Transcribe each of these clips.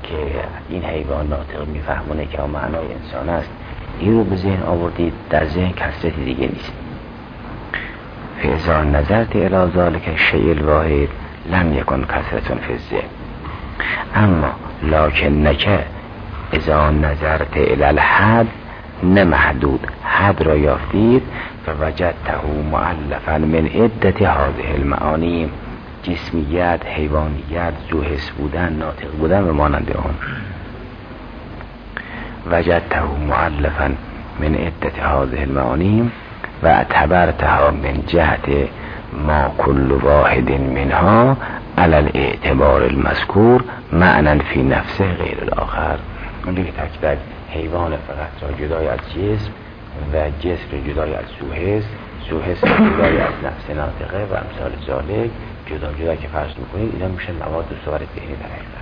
که این حیوان ناطق میفهمونه که اون معنای انسان است، این رو به ذهن آوردید، در ذهن کسرتی دیگه نیست. فاذا نظرت الی ذلک الشیء الواحد لم یکن کثرة فی الذهن، اما لکنک اذا نظرت الی الحد، نه محدود، حد را یافتید، فوجدته مؤلفا من عدة هذه المعانی، جسمیت، حیوانیت، ذو حس بودن، ناطق بودن و مانند آن. وجدته مؤلفا من عدة هذه المعانی و اعتبرتها من جهت ما كل واحد منها على الاعتبار المذکور معنى فی نفسه غیر الاخر. اون دیگه تاکید حیوان فقط را جدای از جسم و جسم را جدای از ذو حس، ذو حس را جدای از نفس ناطقه و امثال ذالک جدا جدا که فرض میکنید، اینا میشه مواد صور ذهنی در حقیقت.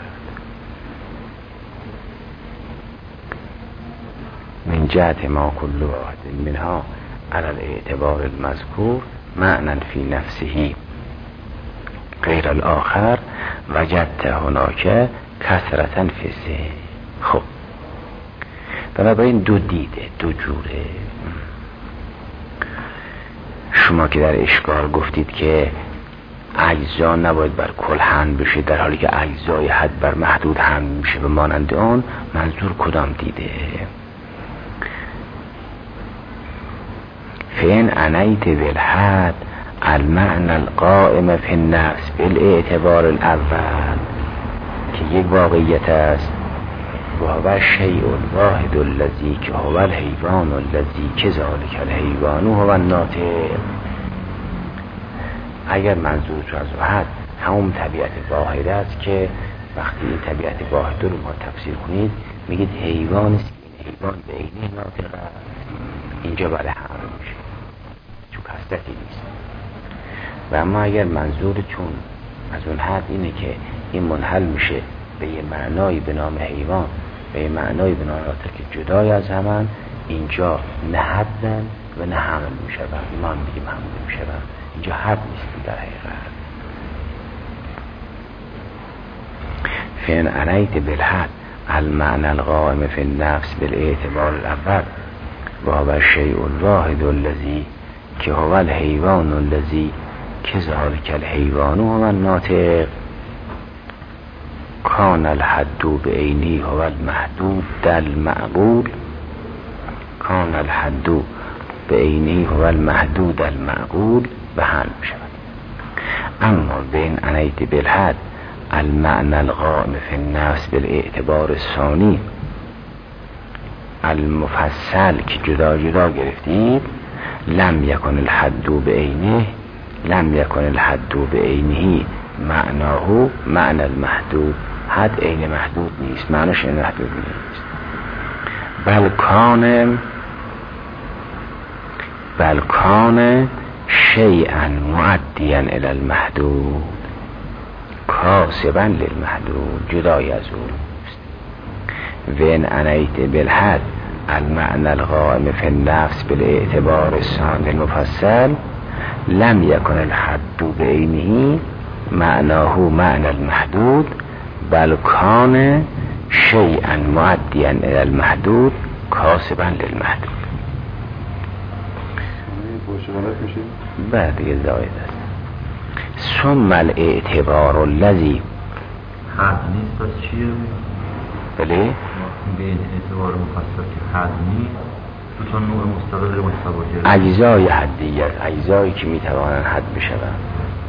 من جهت ما كل واحد منها على الاعتبار المذکور معنى فی نفسه غیر الاخر وجدت هناك کثرة فی الذهن. خب بنابراین دو دیده، دو جوره. شما که در اشکال گفتید که اجزا نباید بر کل حمل بشه، در حالی که اجزای حد بر محدود حمل میشه به مانند آن، منظور کدام دیده؟ فین عنیت بالحد المعنى القائم فی النفس بالاعتبار الاول، که یک واقعیت است، و هو الشیء الواحد الذی که هو الحیوان الذی که ذالک الحیوان هو الناطق. اگر منظور تو از واحد همون طبیعت واحد است که وقتی این طبیعت واحد رو ما تفسیر کنید میگید حیوان است، این حیوان به عینه ناطق است، اینجا برای حمل میشه چون کثرتی نیست. و اما اگر منظورتون از اون حد اینه که این منحل میشه به یه معنایی به نام حیوان، به یه معنایی به نام ناطق که جدای از همان، اینجا نه حدن و نه حمل میشه و ما هم بگیم حمل میشه و اینجا حد نیست در حقیقت. فین عنیت بالحد المعنى القائم فی النفس بالاعتبار الاول و هو الشیء الواحد الذی که هو الحیوان الذی که ذالک الحیوان هو الناطق، کان الحد بعینه هو المحدود المعقول، کان الحد بعینه هو المحدود المعقول به حل می شود. اما بین عنیت بالحد المعنى القائم فی النفس بالاعتبار الثانی المفصل که جدا جدا گرفتید، لم یکن الحد بعینه، لم یکن الحد بعینه معناه معنى المحدود، حد عین محدود نیست، معناش عین محدود نیست. بل کان شیئا معدیا الی المحدود کاسبا للمحدود، جدای از اوست. وین عنیت بالحد المعنى القائم فی النفس بالاعتبار الثانی المفصل لم یکن الحد بعینه معناه معنى المحدود بل کان شیئا معدیا الی المحدود کاسبا للمحدود. بعد دیگه زاید است. ثم الاعتبار الذی حد نیست، پس چیه؟ بله؟ به این اعتبار مفصل که حد نیست، دوتا نوع مستقل متفاوته، اجزای حدیت، اجزایی که میتوانند حد بشوند.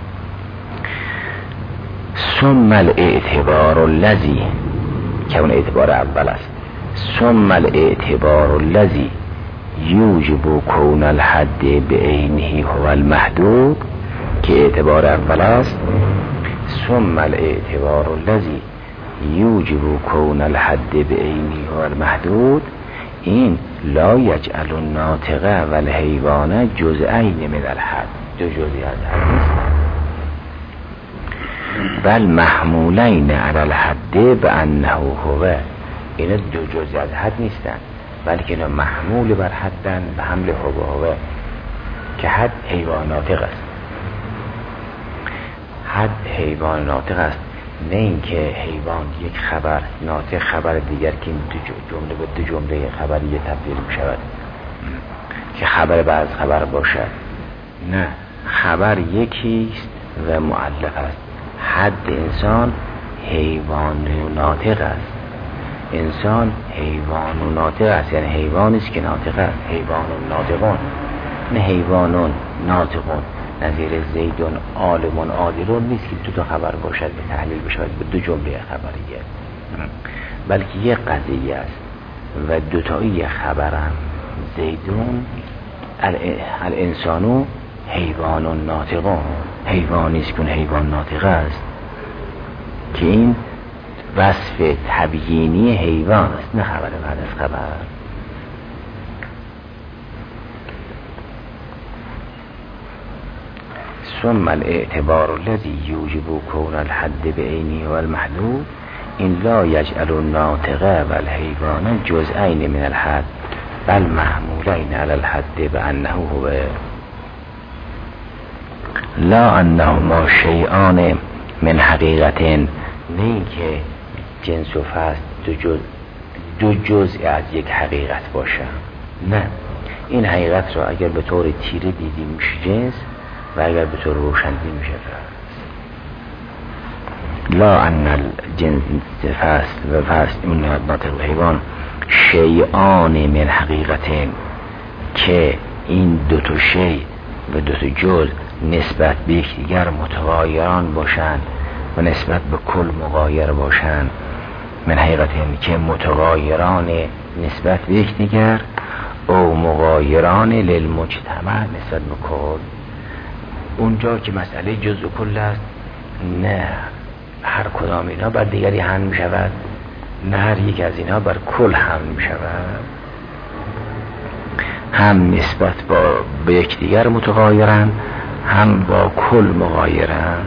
ثم الاعتبار الذی که اون اعتبار اول است، ثم الاعتبار الذی یوجب کون الحد بعینه هو المحدود که اعتبار اول است، ثم الاعتبار الذی یوجب کون الحد بعینه هو المحدود، این لا یجعل الناطق و الحیوان جزئین من الحد، دو جزئی از حد نیستند، بل محمولین علی الحد بانه هو، اینا دو جزئی از حد نیستند بلکه اینا محمول بر حدن به حمل هو که حد حیوان ناطق است. حد حیوان ناطق است نه اینکه حیوان یک خبر ناطق خبر دیگر که این جمله به دو جمله خبریه تبدیل می شود که خبر بعد خبر باشد. نه، خبر یکیست و مؤلف است. حد انسان حیوان و ناطق است. انسان حیوان و ناطق است، یعنی حیوانی است که ناطق است. حیوان و ناطقون، نه حیوانون ناطقون. نظیر زیدون عالمون عادلون نیست که دو تا خبر باشد به تحلیل بشود به دو جمله خبریه، بلکه یک قضیه است و دوتایی خبرم. زیدون الانسانو حیوان ناطقون، حیوانی است که حیوان ناطق است که این وصف تبیینی حیوان است، نه خبر بعد از خبر. ثم الاعتبار الذي يوجب كون الحد بعينه والمحدود إن لا يجعل الناطق والحيوان جزئين من الحد بل محمولين على الحد بأنه هو لا أنهما شيئان من حقيقة، نه که جنس و فصل دو جزء از یک حقیقت باشه. نه، این حقیقت را اگر به طور تیره دیدیم میشه جنس و اگر به طور روشن دیدیم میشه فصل. لا ان الجنس فصل و فصل اون ناطق و حیوان شیئان من حقیقتین، که این دو تا شی و دو تا جز نسبت به یکدیگر متغایران باشند و نسبت به کل مغایر باشند. من حقیقتین که متغایران نسبت به یکدیگر او مغایران للمجتمع نسبت به کل. اونجا که مسئله جزء و کل است، نه هر کدام اینا بر دیگری حمل می شود، نه هر یک از اینا بر کل حمل می شود. هم نسبت به یکدیگر متغایرن، هم با کل مغایرن.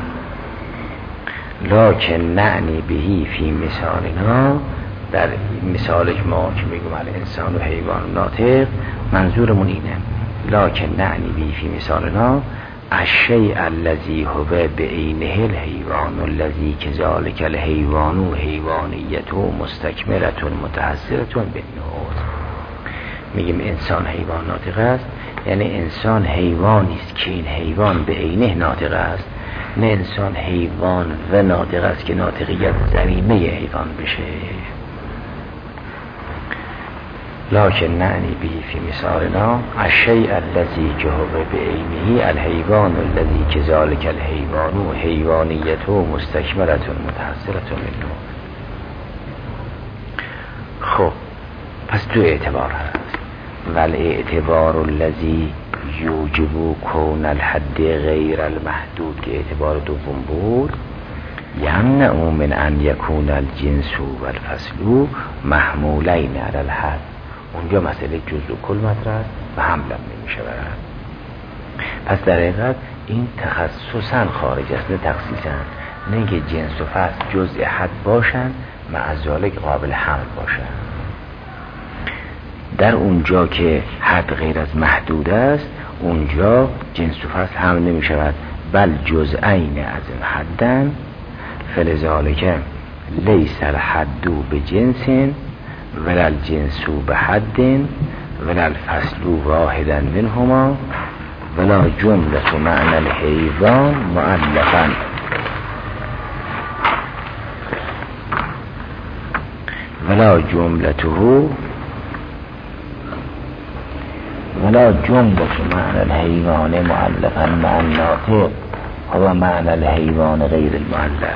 لکن نعنی بهی فی مثالنا، در مثال ما که میگم الانسان و حیوان و ناطق، منظورمون اینه. لکن نعنی بهی فی مثالنا الشیء الذی هو بعینه الحیوان الذی کذالک الحیوان حیوانیت مستکملة متحصلة بالنور. میگیم انسان حیوان ناطق است، یعنی انسان حیوانی است که این حیوان به عینه ناطق است، نه انسان حیوان و ناطق است که ناطقیت ضمیمه حیوان بشه. لکن نعنی به فی مثالنا الشیء الذی که هو بعینه الحیوان الذی کذالک الحیوان حیوانیت مستکملة متحصلة منه. خب پس دو اعتبار هست. والاعتبار الذی یوجب کون الحد غیر المحدود که اعتبار دوم بود، یمنع من ان یکون الجنس والفصل محمولین علی الحد. اونجا مسئله جزء و کل مطرح است و حمل نمی شود. پس در حقیقت این تخصصا خارج است، نه تخصیصا. نه اینکه جنس و فصل جزء حد باشند مع ذلک قابل حمل باشند. در اونجا که حد غیر از محدود است، اونجا جنس و فصل حمل نمی شود، بل جزئین از حدن، فلذالک لیس الحد بجنس ولا الجنس بحد ولا الفصل واحدا منهما ولا جملة معنى الحیوان مؤلفا ولا جملته ولا جملة معنى الحیوان مؤلفا مع الناطق و معنى الحیوان غیر المؤلف.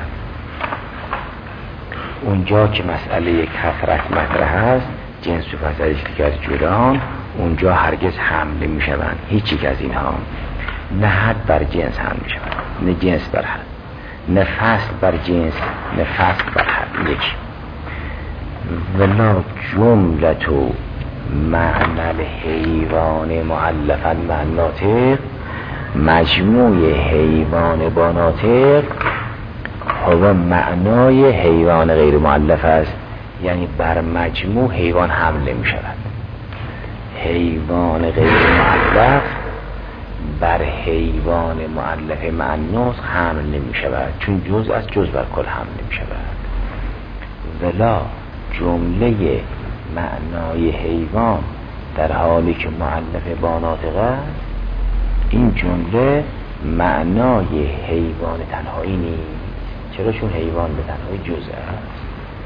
اونجا که مسئله کثرت مطرح هست، جنس و فصل از دیگر جدان، اونجا هرگز حمل می شوند هیچ یک از اینها. نه حد بر جنس حمل می شوند، نه جنس بر حد، نه فصل بر جنس، نه فصل بر حد. یک ولا جملة معنى الحیوان مؤلفا مع الناطق، مجموع حیوان با ناطق و معنای حیوان غیر مؤلف است، یعنی بر مجموع حیوان حمل می شود. حیوان غیر مؤلف بر حیوان مؤلف معنوس حمل نمی شود، چون جز از جز بر کل حمل نمی شود. ولا جمله معنای حیوان در حالی که مؤلف با ناطق است، این جمله معنای حیوان تنهایی نیست. چرا؟ چون حیوان به تنهایی جز است.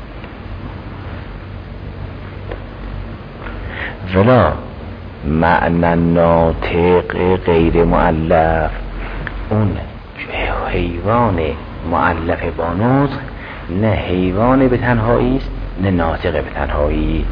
ولا معنی ناطق غیر مؤلف، اون حیوان مؤلف با نطق نه حیوان به تنهایی است نه ناطق به تنهایی.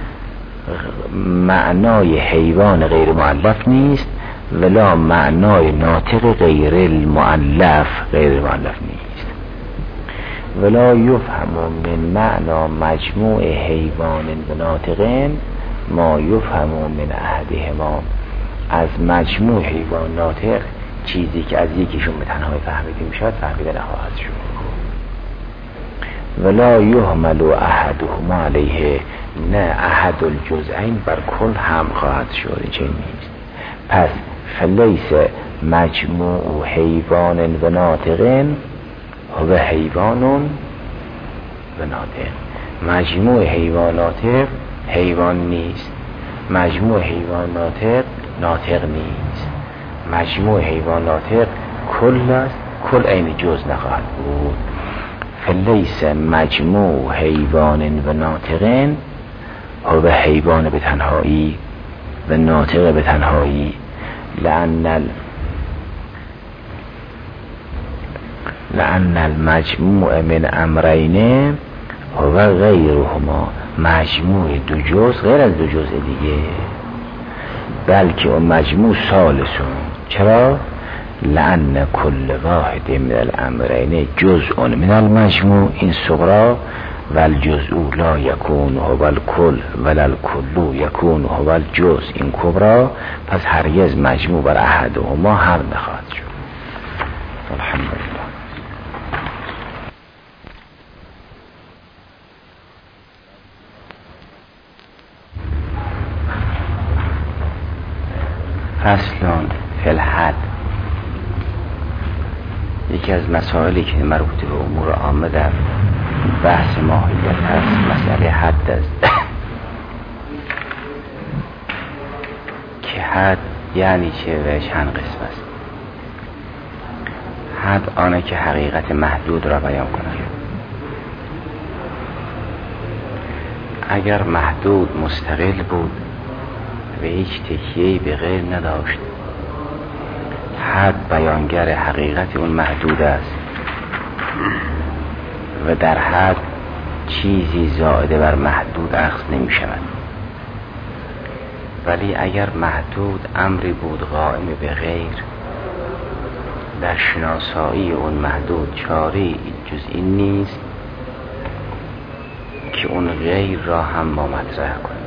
معنای حیوان غیر مؤلف نیست، ولا معنای ناطق غیر المؤلف نیست. ولا یفهم من معنا مجموع حیوان و ناطقین ما یفهم من احدهما، از مجموع حیوان ناطق چیزی که از یکیشون به تنهایی فهمیده میشد فهمیده نخواهد شد. ولا یحمل احدهما علیه، نه احد الجزئین بر کل هم خواهد شد، چه نیست. پس فلیس مجموع حیوان و ناطقین و حیوان و ناطق، مجموع حیوانات حیوان نیست، مجموع حیوانات ناطق نیست. مجموع حیوانات کل است، کل عین جز نخواهد بود. فلیس مجموع حیوان و ناطقین و حیوان به تنهایی و ناطق به تنهایی، لأن المجموع من امرین و غیرهما، مجموع دو جز غیر از دو جز دیگه، بلکه اون مجموع ثالثون. چرا؟ لأن کل واحد من الامرین جزء من المجموع، این صغرا، والجزء لا یکون هو الکل ولا الکل یکون هو الجزء، این کبرا. پس هرگز مجموع بر احدهما هم نخواهد شد. الحمدلله. فصلان فی الحد، یکی از مسائلی که مربوط به امور عامه در بحث ماهیت هست مسئله حد است. که حد یعنی چه و چند قسم است. حد آنه که حقیقت محدود را بیان کند. اگر محدود مستقل بود و هیچ تکیه‌ای به غیر نداشت، حد بیانگر حقیقت اون محدود است و در حد چیزی زائده بر محدود اخذ نمی شود. ولی اگر محدود امری بود قائم به غیر، در شناسایی اون محدود چاری جز این نیست که اون غیر را هم ما مطرح کنیم،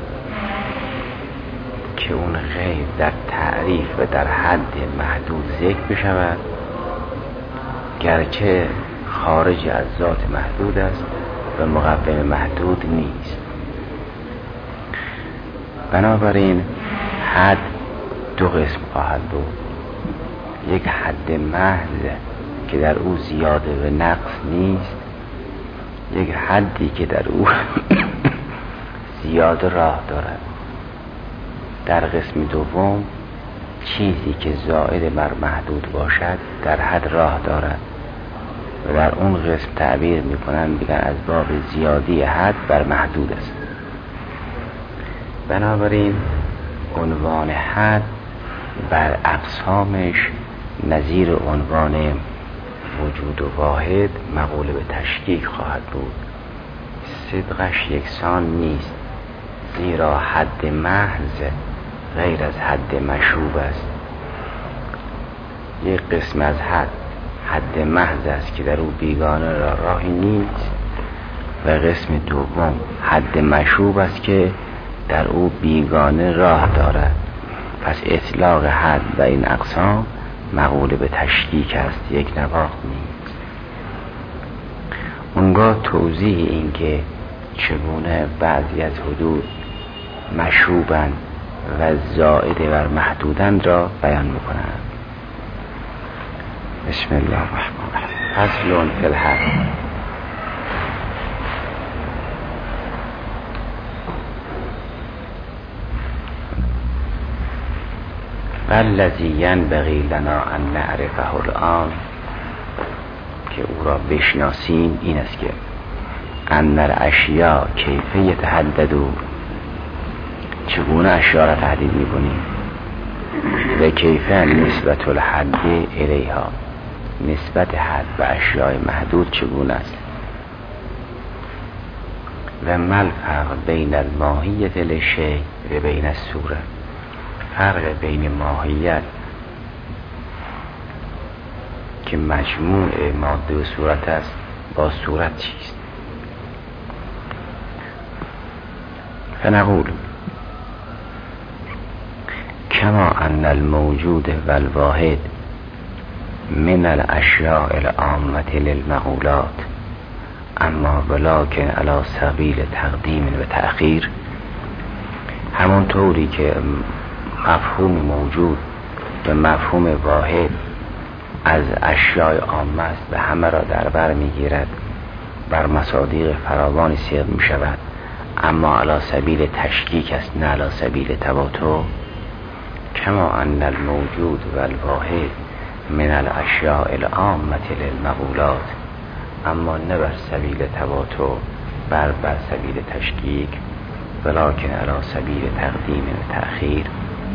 که اون غیر در تعریف و در حد محدود ذکر بشود، گرچه خارج از ذات محدود است و مقوم محدود نیست. بنابراین حد دو قسم خواهد بود. یک حد محض که در او زیاده و نقص نیست، یک حدی که در او زیاده راه دارد. در قسم دوم چیزی که زائد بر محدود باشد در حد راه دارد و در اون قسم تعبیر میکنن بگن از باب زیادی حد بر محدود است. بنابراین عنوان حد بر اقسامش نظیر عنوان وجود و واحد مقول به تشکیک خواهد بود. صدقش یکسان نیست، زیرا حد محض غیر از حد مشوب است. یک قسم از حد محض است که در او بیگانه را راهی نیست و قسم دوم حد مشوب است که در او بیگانه راه دارد. پس اطلاق حد و این اقسام مقول به تشکیک است، یک نواخت نیست. اونگاه توضیح این که چگونه بعضی از حدود مشوبند و زائد بر محدودند را بیان میکنند. بسم الله الرحمن الرحیم. فصل فی الحد. والذی ینبغی لنا ان نعرفه الآن، که او را بشناسیم، این است که ان الاشیاء کیف یتحددون، چگونه اشیاء را تحدید می‌کنیم، و کیف نسبت الحد الیها، نسبت حد به اشیاء محدود چگونه است، و ما الفرق بین الماهیت للشیء و بین الصوره، فرق بین ماهیت که مجموع ماده و صورت است با صورت چیست. فنقول کما ان الموجود والواحد من الاشیاء العامة للمقولات، اما ولکن علی سبیل تقدیم و تأخیر، همون طوری که مفهوم موجود و مفهوم واحد از اشیاء عامه است و همه را در بر میگیرد، بر مصادیق فراوانی صیغ می شود، اما علی سبیل تشکیک است نه علی سبیل تواتر. کما ان الموجود والواحد من الاشیاء العامة للمقولات، اما نه بر سبیل تواتر بر سبیل تشکیک، ولکن علی سبیل تقدیم و تأخیر.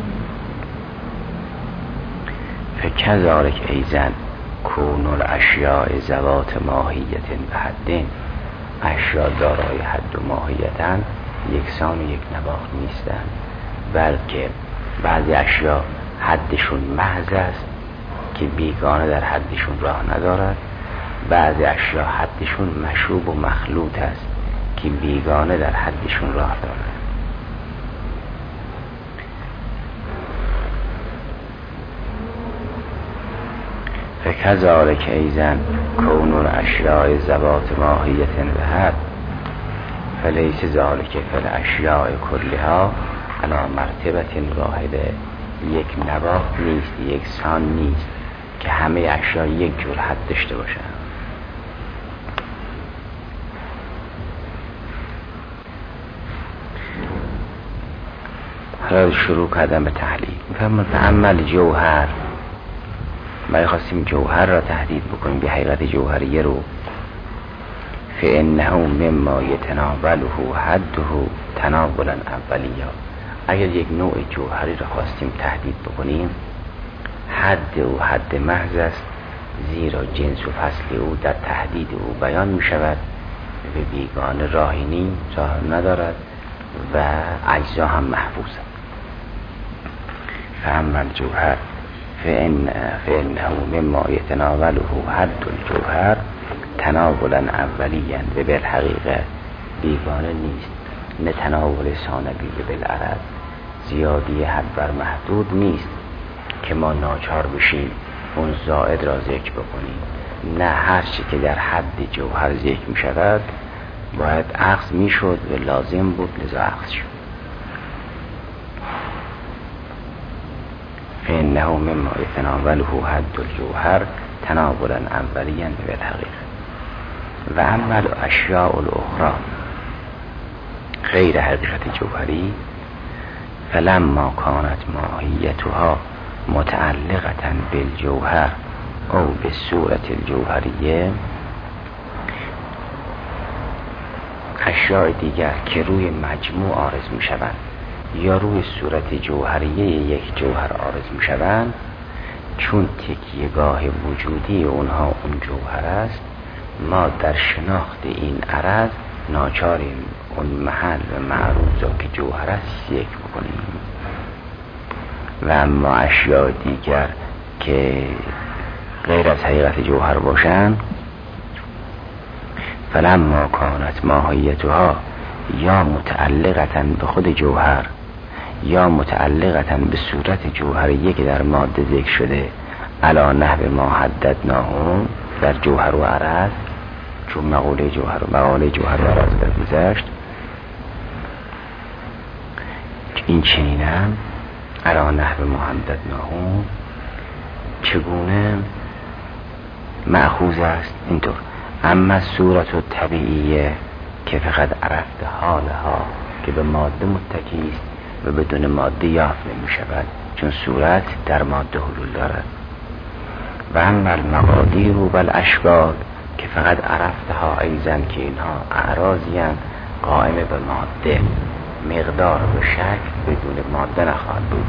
فکذالک ایضا کون الاشیاء ذوات ماهیت و حد، اشیاء دارای حد و ماهیتن یکسان و یک نواخت نیستند، بلکه بعضی اشیاء حدشون محض است که بیگانه در حدشون راه ندارد، بعضی اشیاء حدشون مشوب و مخلوط است که بیگانه در حدشون راه دارد. فکذالک ایضا کون الاشیاء ذوات ماهیت و حد، فلیس ذالک فی الاشیاء کلها علی مرتبة واحده، یک نواخت نیست، یک سان نیست که همه اشیاء یک جور حد داشته باشند. حالا شروع کردم به تحلیل. فعمل جوهر، ما خواستیم جوهر را تحدید بکنیم، به حقیقت جوهریه رو. فانه مما یتناوله حده تناولا اولیه، اگر یک نوع جوهری را خواستیم تحدید بکنیم، حد او حد محض است، زیرا جنس و فصل او در تحدید او بیان می شود، به بیگانه راهی ندارد و اجزا هم محفوظ. فاما الجوهر فانه مما یتناوله حد الجوهر تناولا اولیاً، و بالحقیقه بیگانه نیست، نه تناول ثانوی بالعرض، زیادی حد بر محدود نیست که ما ناچار بشیم اون زائد را ذکر بکنیم، نه هر چی که در حد جوهر ذکر می شود باید اخذ می شد و لازم بود، لذا اخذ شد. فانه مما یتناوله حد الجوهر تناولا اولیاً و بالحقیقه. و اما الاشیاء الاخرى غیر حقیقت جوهری، فلما کانت ماهیتها متعلقة بالجوهر او بالصورت الجوهریه، اشیاء دیگر که روی مجموع عارض می شوند یا روی صورت جوهریه یک جوهر عارض می شوند، چون تکیهگاه وجودی اونها اون جوهر است، ما در شناخت این عرض ناچاریم اون محل و معروض را که جوهر است ذکر بکنیم. و اما اشیاء دیگر که غیر از حقیقت جوهر باشند، فلما کانت ماهیتها یا متعلقة به خود جوهر یا متعلقة به صورت جوهریه که در ماده ذکر شده، علی نحو ما حددناه، در جوهر و عرض، چون مقاله جوهر و عرض در گذشت، این چنینم علی نحو ما حددناه، چگونه مأخوذ است اینطور. اما صورت طبیعیه که فقط عرفت حالها که به ماده متکی است و بدون ماده یافت نمی شود، چون صورت در ماده حلول دارد. و اما المقادیر و الاشکال که فقط عرفتها ایزن که اینها اعراضی هستند قائم به ماده، مقدار و شکل بدون ماده نخواهد بود.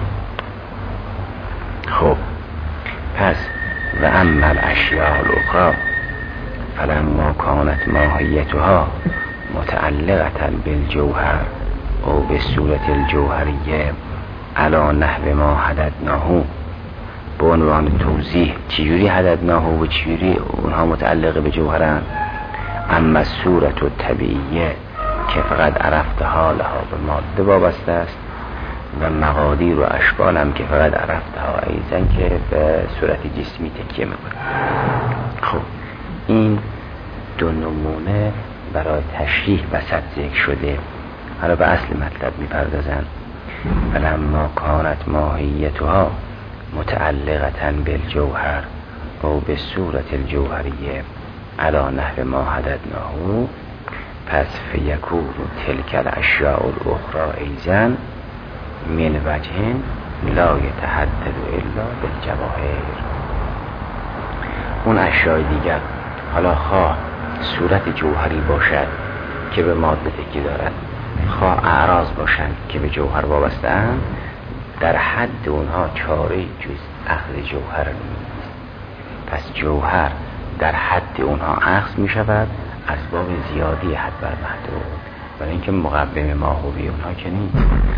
خب پس و اما الاشیاء الاخرى فلما کانت ماهیتها متعلقة بالجوهر او بالصورت الجوهریه علی نحو ما حددناه، به عنوان توضیح چجوری حددناه و چجوری اونها متعلق به جوهرن. اما صورت طبیعیه که فقط عرفت حالها به ماده وابسته است و مقادیر و اشکال هم که فقط عرفتها ایزن که به صورت جسمی تکیه میکنه. خب این دو نمونه برای تشریح وسط ذکر شده. حالا به اصل مطلب میپردازن. فلما کانت ماهیتها متعلقة بالجوهر او بالصورت الجوهریه علی نحو ما حددناه، پس فیکون تلک الاشیاء الاخرى ایزن من وجه لا یتحدد الا بالجواهر. اون اشیاء دیگر حالا خواه صورت جوهری باشد که به ماده تکی دارد، خواه اعراض باشند که به جوهر وابسته اند، در حد اونها چاره جز اخذ جوهر نیست. پس جوهر در حد اونها اخذ می شود از باب زیادی حد بر محدود، ولی اینکه مقوم ماهوی اونها که نیست.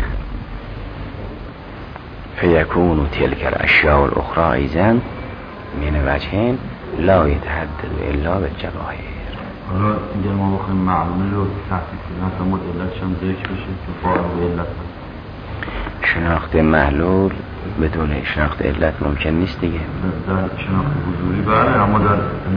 فیکون تلک الاشیاء الاخرى ایزن من وجه لا یتحدد الا بالجواهر. حالا اینجا ما بخوایم معلومه رو تحقیق کنیم تا مورد علتش هم ذکر بشه که فاعل و علت شناخت محلول بدون شناخت علت ممکن نیست دیگه. در شناخت حضوری بله، اما در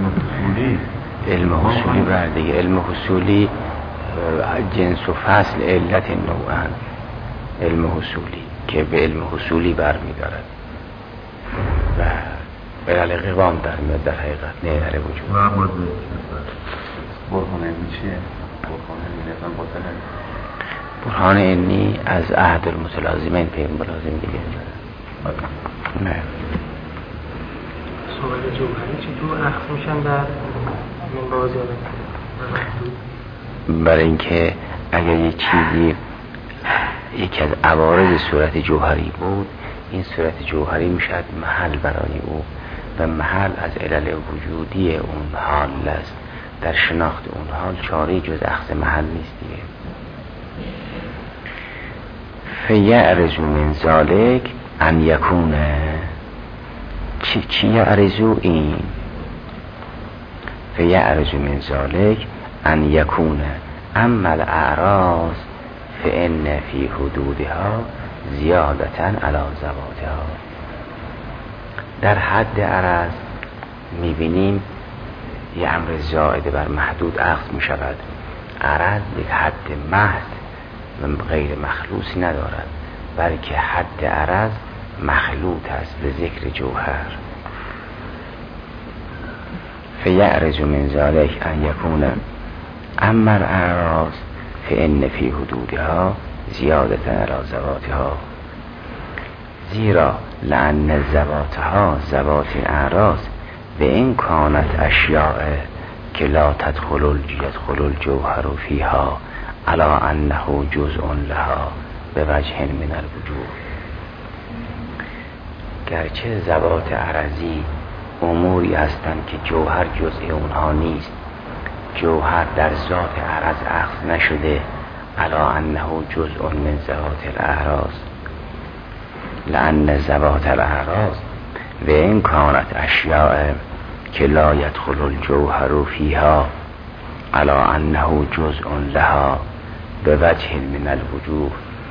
علم حصولی بله دیگه. علم حصولی جنس و فصل علت نوعن. علم حصولی که به علم حصولی برمی‌دارد و به علی قوام در میاد در حقیقت نه در وجود. و اما برهان علمی چیه؟ برهان علمی از عهد المتلازمین پیغمبر لازم دیگه. نه صورت جوهری چطور اخذ میشن در منبع زیادت؟ برای اینکه اگر یک چیزی یکی از عوارض صورت جوهری بود، این صورت جوهری میشد محل برای او و محل از علل وجودی اون حال است. در شناخت اون حال چاره جز اخذ محل نیست دیگه. فیعرض من ذالک ان یکون چی یعرضو این فیعرض من ذالک ان یکون اما الاعراض فان فی حدودها زیادتا علی ذواتها. در حد عرض میبینیم یه امر زائد بر محدود اخذ می شود. عرض یک حد محض و غیر مخلوصی ندارد، بلکه حد عرض مخلوط است به ذکر جوهر. فیعرض من ذلک ان یکون اما الاعراض فان فی حدودها زیادتا علی ذواتها، زیرا لان ذواتها ذوات اعراض به این کانت اشیاء که لا تدخل الجوهر فیها علا انه جزء لها به وجه من الوجوه. گرچه ذوات عرضی اموری هستند که جوهر جزء اونها نیست، جوهر در ذات عرض اخذ نشده، علا انه جزء من ذوات الاعراض، لان ذوات الاعراض و این کانت اشیاء که لا یدخل الجوهر فیها علا انه جزء لها به وجه من الوجوه.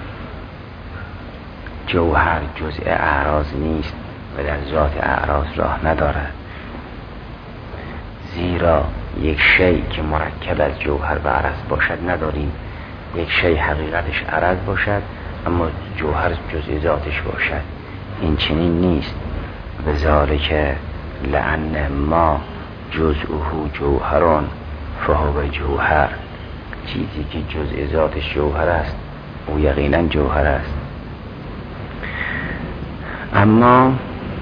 جوهر جزء اعراض نیست و در ذات اعراض راه ندارد، زیرا یک شی که مرکب از جوهر و عرض باشد نداریم. یک شی حقیقتش عرض باشد اما جوهر جزء ذاتش باشد، این چنین نیست. بذالک لأن ما جزءه جوهران فهو جوهر، چیزی که جزء ذاتش جوهر است او یقینا جوهر است. اما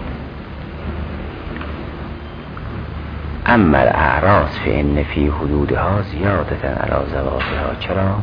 الاعراض فإن فی حدودها زیادتا علی ذواتها. چرا؟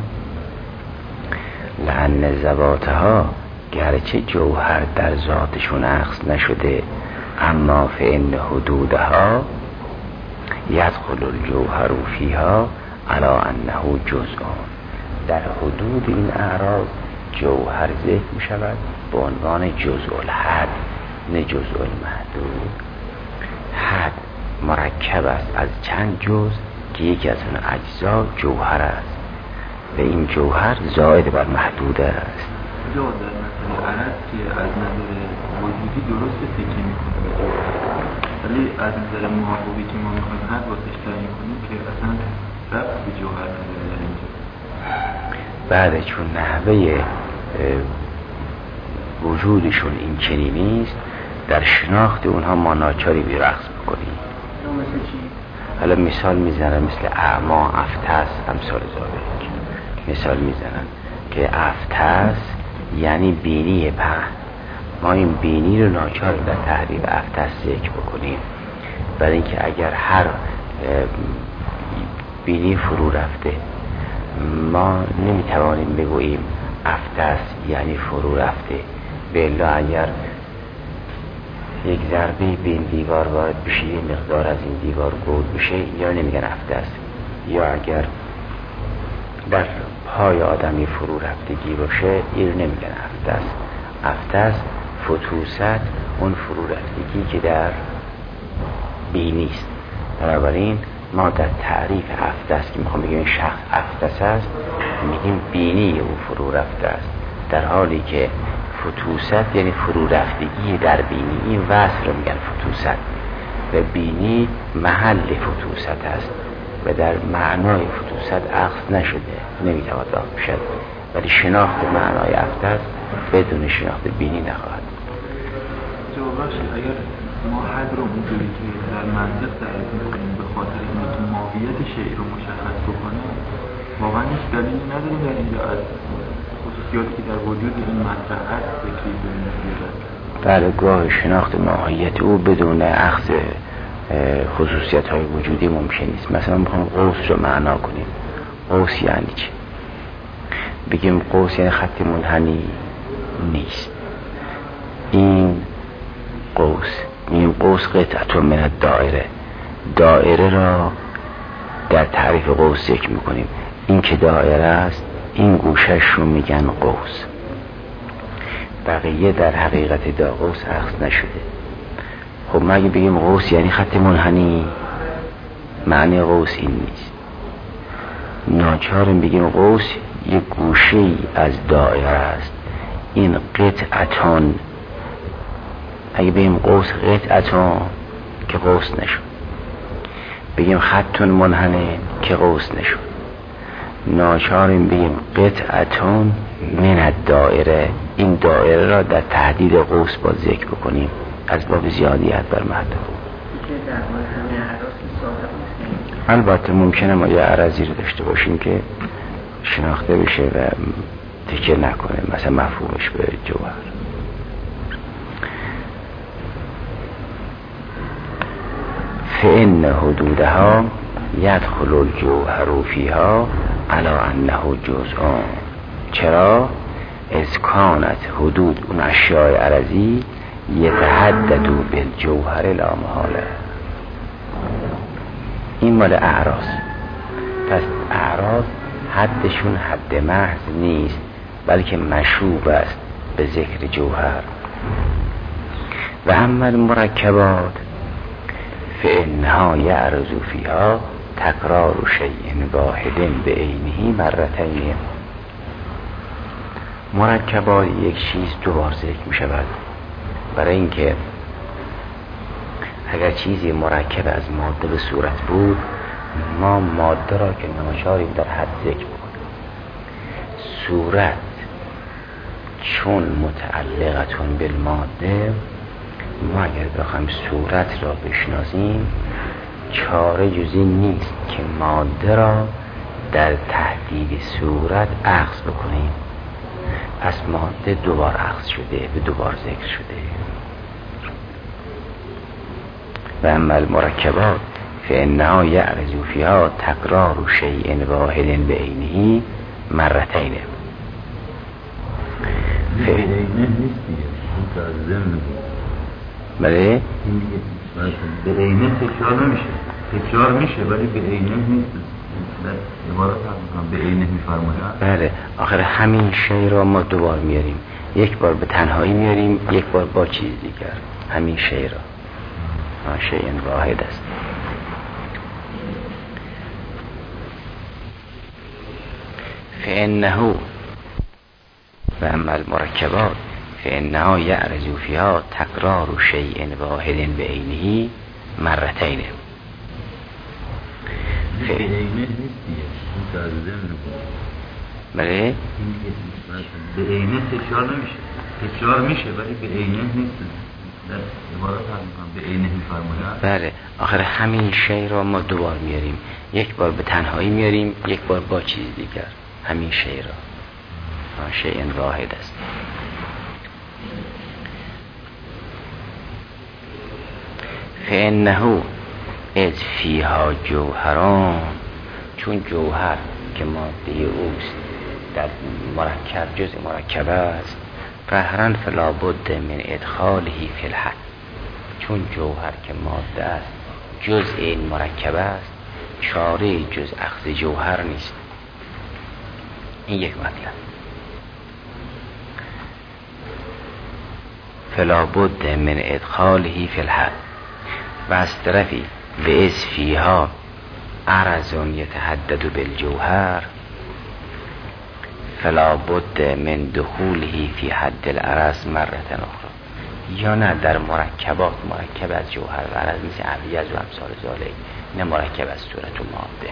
لأن ذواتها گرچه جوهر در ذاتشون اخذ نشده، اما فإن حدودها یدخل الجوهر فیها علی انه جزء. در حدود این اعراض جوهر ذکر می شود به عنوان جزء الحد نه جزء المحدود. حد مرکب است از چند جزء که یکی از اون اجزا جوهر است و این جوهر زائد بر محدود است. جا در مثل عرض که از نظر وجودی درست تکی میکنه به جوهر، ولی از نظر محابوبی که ما میخوایم حد واسش تعیین کنیم که اصلا ربط به جوهر نداره در اینجا. بعد چون نحوه وجودشون این چنین نیست، در شناخت اونها ما ناچاری بی رقص بکنیم. حالا مثال میزنن مثل اعما، افتس، امثال ذالک. مثال میزنن که افتس یعنی بینی پهن. ما این بینی رو ناچار در تعریف افتس ذکر بکنیم، برای اینکه اگر هر بینی فرو رفته ما نمیتوانیم بگوییم افتس یعنی فرو رفته. بلا اگر یک ضربه به این دیوار وارد بشه یه مقدار از این دیوار گود بشه یا نمیگن افتس. یا اگر در پای آدمی فرو رفتگی باشه این نمیگن افتس. افتس فتوست اون فرو رفتگی که در بینی است. بنابراین ما در تعریف افتس که میخوام بگیم شخص افتس است میگیم بینی او فرو رفته است، در حالی که فتوست یعنی فرو رفتگی در بینی. این وصف رو میگن فتوست و بینی محل فتوست است و در معنای فتوست اخذ نشده، نمیتواند واقع بشد، ولی شناخت معنای افتس بدون شناخت بینی نخواهد. جوابش اگر ما حد رو اونجوری که در منطق تعریف میکنیم به خاطر اینکه ماهیت شیء رو مشخص بکنه، واقعا هیچ دلیلی نداریم در اینجا از خصوصیاتی که در وجود این مطرح هست ذکری بگیرد. بله، گاه شناخت ماهیت او بدون اخذ خصوصیت های وجودی ممکن نیست. مثلا میخوام قوس رو معنا کنیم. قوس یعنی چی؟ بگیم قوس یعنی خط منحنی نیست. این قوس قطعه من الدائره. دائره را در تعریف قوس ذکر میکنیم. این که دائره است این گوشش رو میگن قوس، بقیه در حقیقت دا قوس اخذ نشده. خب ما اگه بگیم قوس یعنی خط منحنی، معنی قوس این نیست. ناچارم بگیم قوس یک گوشه از دائره است. این قطعتون، اگه بگیم قوس قطعتون که قوس نشد، بگیم خطون منحنی که قوس نشد. ناچاریم بگیم قطعتون من الدائره. این دائره را در تحدید قوس با ذکر بکنیم از باب زیادیت بر محدود. البته ممکنه ما یه عرضی رو داشته باشیم که شناخته بشه و تکیه نکنه، مثلا مفهومش به جوهر. فإن حدودها یدخل الجوهر فیها علی انه جزء. چرا؟ اذ کانت حدود اون اشیاء عرضی یتحددو بالجوهر لا محاله. این مال اعراض. پس اعراض حدشون حد محض نیست، بلکه مشوب است به ذکر جوهر. و اما المرکبات فإنها یعرض فیها تکرار شیء واحد به عینه مرتين. مرکبات یک چیز دو بار ذکر می شود، برای اینکه اگر چیزی مرکب از ماده به صورت بود ما ماده را که ناچاریم در حد ذکر بکنیم. صورت چون متعلقتون بالماده، ما اگر بخوایم صورت را بشناسیم چاره جز این نیست که ماده را در تهدید صورت اخذ بکنیم. پس ماده دوبار اخذ شده، به دوبار ذکر شده. و اما المرکبات فانها یعرض فیها تکرار شیء واحد بعینه مرتین. به عینه نیست دیگه، اون که از ضمن بله به عینه تکرار نمیشه، تکرار میشه ولی به عینه نیست. در عبارت هم به عینه میفرماید. بله، آخر همین شی را ما دوبار میاریم، یک بار به تنهایی میاریم، یک بار با چیز دیگر. همین شی را شیء واحد است. فانه و اما المرکبات فانها یعرض فیها تکرار شیء واحد بعینه مرتین. به عینه نیست دیگه، اون که از ضمن بله به عینه تکرار نمیشه، تکرار میشه ولی به عینه نیست. در عبارت هم به عینه میفرماید. بله، آخر همین شی را ما دوبار میاریم، یک بار به تنهایی میاریم، یک بار با چیز دیگر. همین شی را شیء واحد است. فانه اذ فیها جوهران، چون جوهر که ماده اوست در مرکب جزء مرکب است، قهرا فلا بد من ادخاله فی الحد. چون جوهر که ماده است جزء این مرکب است، چاره جز اخذ جوهر نیست. این یک مطلب. فلا بد من ادخاله فی الحد. و از طرفی و از فیها عرض یتحدد بالجوهر فلا بد من دخوله فی حد العرض مرة اخرى. یا نه در مرکبات، مرکب از جوهر و عرض مثل ابیض و امثال ذالک، نه مرکب از صورت و ماده.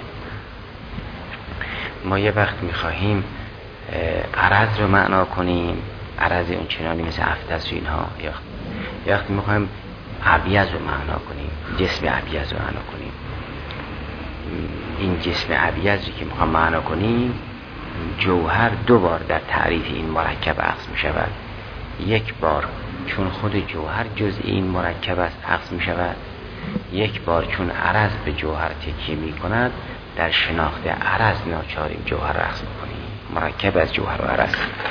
ما یه وقت میخواهیم عرض رو معنا کنیم، عرض اون چنانی مثل افتس و اینها، یا وقت میخواهیم ابیض رو معنا کنیم، جسم ابیض رو معنا کنیم. این جسم ابیضی که میخوایم معنا کنیم، جوهر دو بار در تعریف این مرکب اخذ میشود. یک بار چون خود جوهر جزء این مرکب است اخذ میشود، یک بار چون عرض به جوهر تکیه میکند، در شناخت عرض ناچاریم جوهر را اخذ میکنیم. مرکب از جوهر و عرض.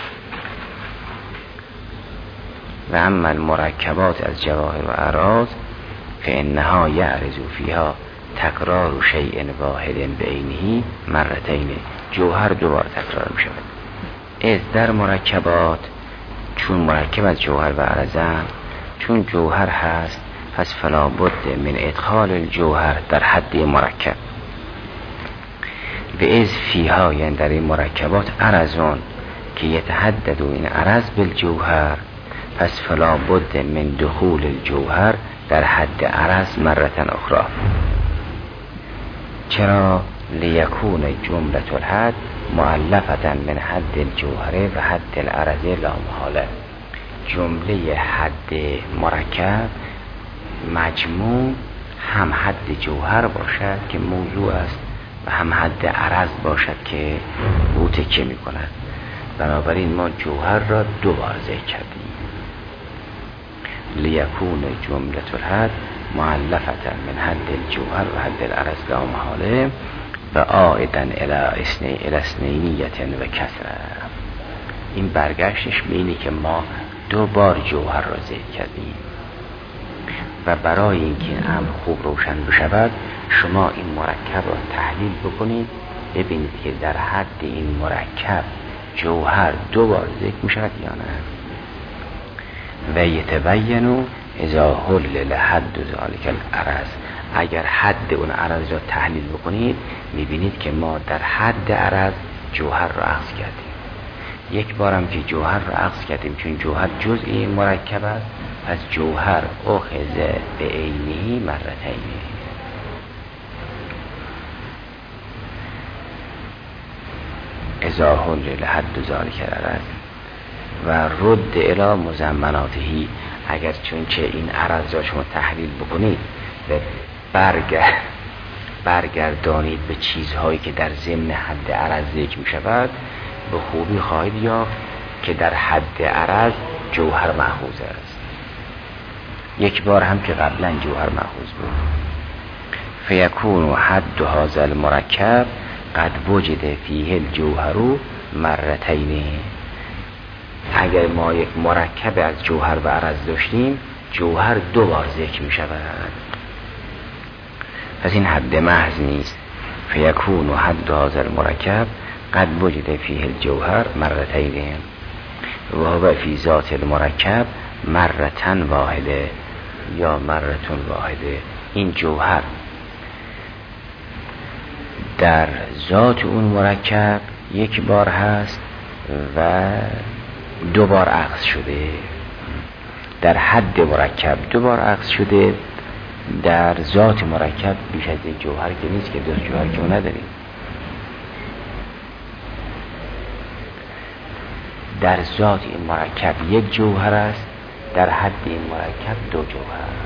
و اما المرکبات از جواهر و اعراض فانها یعرض فیها تکرار شیء واحد بعینه مرتین. جوهر دوبار تکرار می شود. از در مرکبات، چون مرکب از جوهر و عرضند، چون جوهر هست، پس فلا بد من ادخال الجوهر در حد مرکب. و از فیها، یعنی در این مرکبات، عرضون که یتحدد این عرض بالجوهر، پس فلا بد من دخول الجوهر در حد عرض مرة اخرى. چرا؟ لیکون جملة الحد مؤلفة من حد الجوهر و حد العرض لا محاله. جمله حد مرکب مجموع هم حد جوهر باشد که موضوع است و هم حد عرض باشد که او تکیه می کند. بنابراین ما جوهر را دو بار ذکر کردیم. لیکون جملة الحد مؤلفة من حد الجوهر و حد العرض لا محاله و عائدا الی اثنینیة و کثرة. این برگشتش به اینه که ما دو بار جوهر را ذکر کردیم و برای اینکه این امر خوب روشن بشود، شما این مرکب را تحلیل بکنید، ببینید که در حد این مرکب جوهر دو بار ذکر می شود یا نه. و یتبینوا اذا حلل حد ذلک العرض. اگر حد اون عرض را تحلیل بکنید، میبینید که ما در حد عرض جوهر را اخذ کردیم. یک بارم که جوهر را اخذ کردیم چون جوهر جزئی مرکب است، پس جوهر اخذ به عینه مرتین. اذا حلل حد ذلک العرض و رد الی مضمناته. اگر چون که این عرض را شما تحلیل بکنید و برگردانید به چیزهایی که در ضمن حد عرض ذکر می شود، به خوبی خواهید یافت که در حد عرض جوهر مأخوذ است. یک بار هم که قبلا جوهر مأخوذ بود. فیکون حد هذا المرکب قد وجد فیه الجوهر مرتین. اگر ما یک مرکب از جوهر و عرض داشتیم، جوهر 2 بار ذکر می شود، پس این حد محض نیست. فیکون حد هذا المرکب قد وجد فیه الجوهر مرتین و هو فی ذات المرکب مرتن واحده یا مرتون واحده. این جوهر در ذات اون مرکب 1 بار هست و 2 بار عکس شده. در حد مرکب 2 بار عکس شده. در ذات مرکب بیش از یک جوهر که نیست، که 2 جوهر که نداریم. در ذات این مرکب 1 جوهر است، در حد این مرکب 2 جوهر.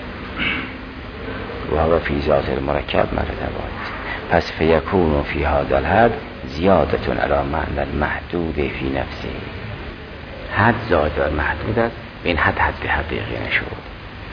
و هو فی ذات المرکب مرتبه است. پس فیکون فی هذا الحد زیادتون علی معنی المحدود فی نفسه. حد زائد بر محدود است، این حد حقیقی نشد.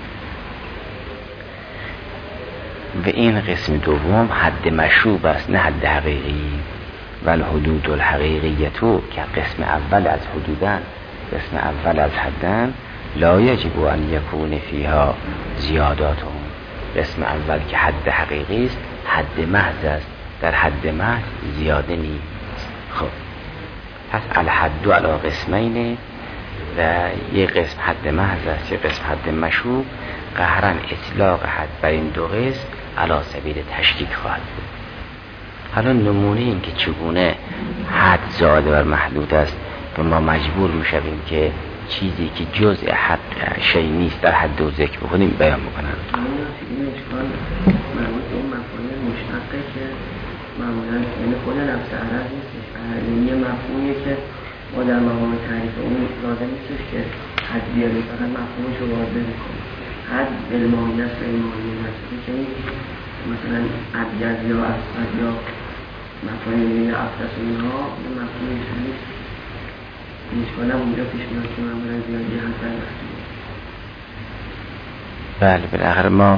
و این قسم دوم حد مشروب است، نه حد حقیقی. و الحدود الحقیقیتو که قسم اول از حدودن، قسم اول از حدن، لا یجب ان یکون فیها زیاداتون. قسم اول که حد حقیقی است، حد محض است، در حد محض زیاده نیست. خب پس الحد علی قسمین، و یک قسم حد محض است، یک قسم حد مشروب. قهرن اطلاق حد بر این 2 قسم علی سبیل تشکیک خواهد بود. حالا نمونه این که چگونه حد زائد بر محدود است و ما مجبور میشویم که چیزی که جزء حد شیء نیست در حد و ذکر بکنیم بیان بکنم. این اشکال مربوط به اون مفاهیم مشتقه که معمولا یعنی خود لفظ عرض نیستش، یعنی یه مفهومیه که ما در مقام تعریف اون لازم نیستش که حد بیاریم، فقط مفهومش رو واضح میکنیم. حد علمانی است و علمانی نسبی که مثلا ابجد یا اسفد یا مفاهیم یا افرس و اینها یه مفهومش نیست. این اشکال هم اونجا پیش میاد که معمولا زیادی حد در محدود. بله، بالاخره ما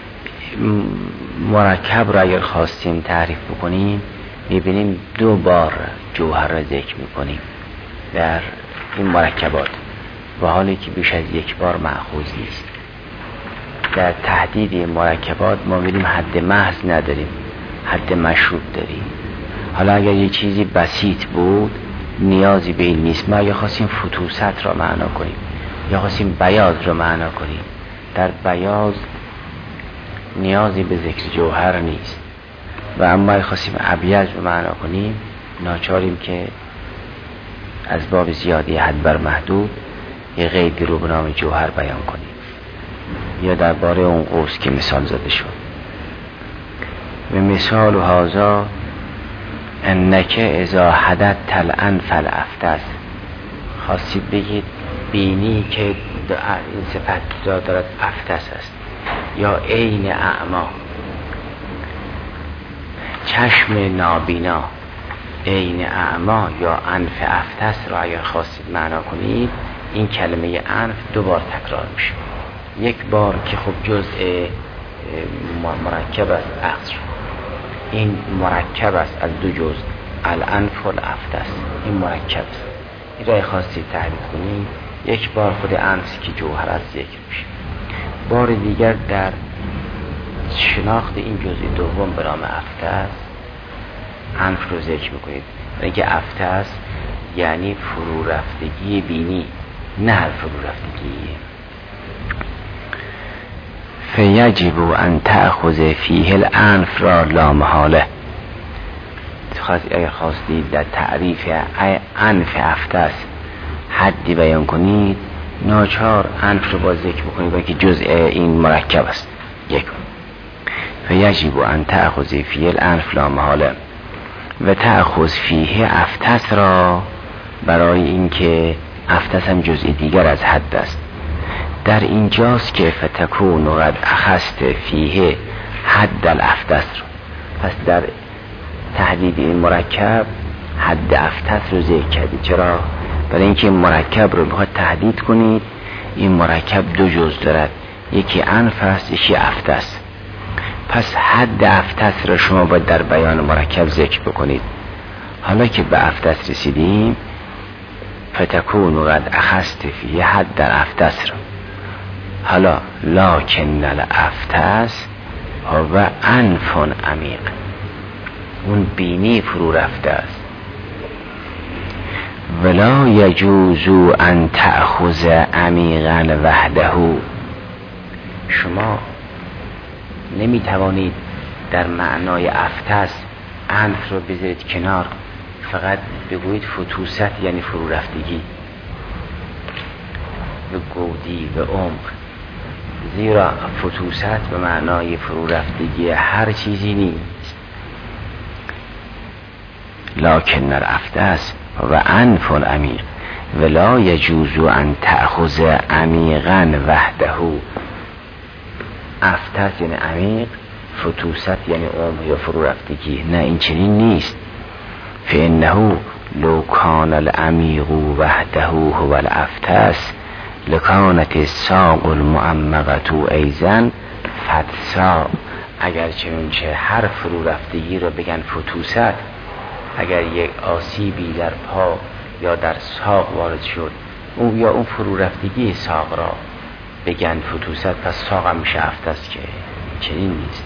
مرکب را اگر خواستیم تعریف بکنیم میبینیم 2 بار جوهر را ذکر میکنیم در این مرکبات، و حالی که بیش از 1 بار مأخوذ نیست. در تحدید مرکبات ما میبینیم حد محض نداریم، حد مشروب داریم. حالا اگر یه چیزی بسیط بود نیازی به این نیست. ما اگر خواستیم فتوست را معنا کنیم یا خواستیم بیاض را معنا کنیم، در بیاض نیازی به ذکر جوهر نیست. و اما اگر خواستیم ابیض را معنا کنیم ناچاریم که از باب زیادی حد بر محدود یه قیدی رو به نام جوهر بیان کنیم. یا درباره اون قوس که مثال زده شد. و مثال هذا انکه اذا حددت الانف الافتس، خواستید بگید بینی که این صفت دارد افتس است، یا عین اعما، چشم نابینا. عین اعما یا انف افتس را اگر خواستید معنا کنید، این کلمه انف 2 بار تکرار میشه. 1 بار که خب جزء مرکب است، عکس شد. این مرکب است از 2 جزء، الانف و الافتس. این مرکب است. این را خواستید تعریف کنید، 1 بار خود انف که جوهر است ذکر میشه. بار دیگر در شناخت این جزء دوم به نام افتس انف رو ذکر میکنید. اینکه افتس یعنی فرو رفتگی بینی، نه فرو رفتگی. فیجب ان تأخذ فیه الانف را لا محاله. اگر خواستید در تعریف انف افتس حدی بیان کنید، ناچار انف رو با ذکر بکنید و که جزء این مرکب است. 1 فیجب ان تأخذ فیه الانف لا محاله و تأخذ فیه افتس را، برای اینکه افتس هم جزء دیگر از حد است. در اینجاست که فتکون قد اخذت فیه حد الافتس، پس در تحدید این مرکب حد افتس رو ذکر کردید. چرا؟ برای اینکه این مرکب رو میخواد تحدید کنید. این مرکب دو جزء دارد، یکی انف است، یکی افتس. پس حد افتس را شما باید در بیان مرکب ذکر بکنید. حالا که به افتس رسیدیم، فتکون قد اخذت فی حد در افتس را. حالا لکن الافتس و انف عمیق، اون بینی فرو رفته است. ولا یجوز ان تأخذ عمیقا وحده، شما نمیتوانید در معنای افتس انف رو بذارید کنار، فقط بگویید فتوست یعنی فرو رفتگی به گودی به عمق، زیرا فتوست به معنای فرو رفتگی هر چیزی نیست. لکن الافتس و انف عمیق ولا یجوز ان تأخذ عمیقا وحده. افتس یعنی عمیق، فتوست یعنی عمق یا فرو رفتگی. نه، این چنین نیست. فانه لو کان العمیق وحده هو الافتس لکانت الساق المعمقة ایضا فتسا. اگر چنانچه هر فرو رفتگی رو بگن فتوست، اگر یک آسیبی در پا یا در ساق وارد شد، اون یا اون فرو رفتگی ساق را بگن فتوست، پس ساق هم میشه افتس، که چنین نیست.